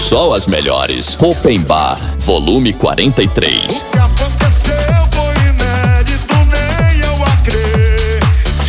só as melhores. Open Bar, volume 43. O que aconteceu foi inédito, nem eu acreditei.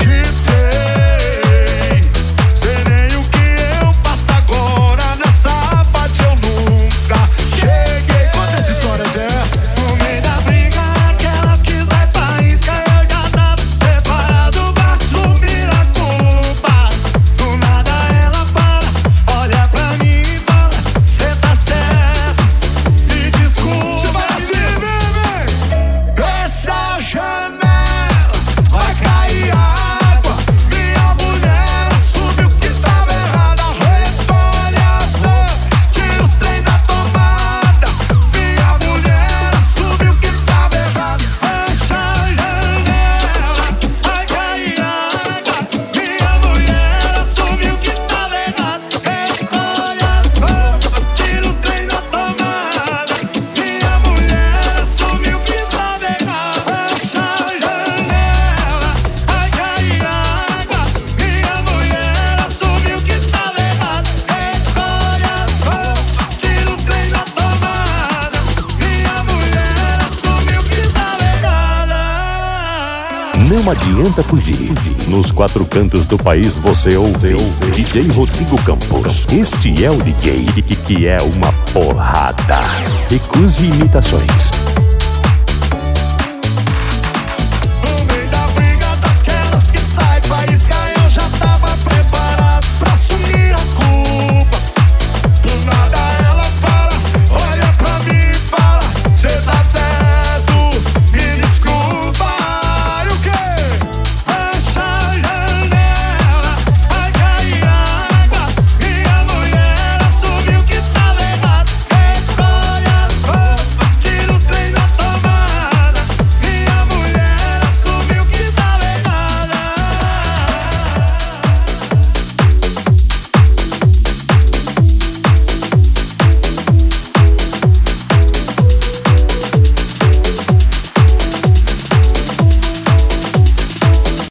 Sei nem o que eu faço agora, nessa parte eu nunca cheguei. Quantas histórias no meio da briga, aquelas que vai faísca, eu já tava preparado pra assumir a culpa. Do nada ela para, olha pra mim e fala: cê tá certo, me desculpa. Cê vai assim, bebê. Fecha a janela, vai cair água. Minha mulher assume o que tava errado. Recolhe as roupas, tira os trem da tomada. Minha mulher assume o que tava errado. Fecha a janela, vai cair água. Minha mulher assume o que tava errado. Recolhe as roupas, tira os trem da tomada. Minha mulher assume o que tava errado. Fecha a janela, vai cair água. Minha mulher assume o que tava errado. Recolhe as roupas, tira os trem da tomada. Minha mulher assume o que tava errado. Não adianta fugir. Nos quatro cantos do país você ouve DJ Rodrigo Campos. Este é o DJ que é uma porrada. Recuse imitações.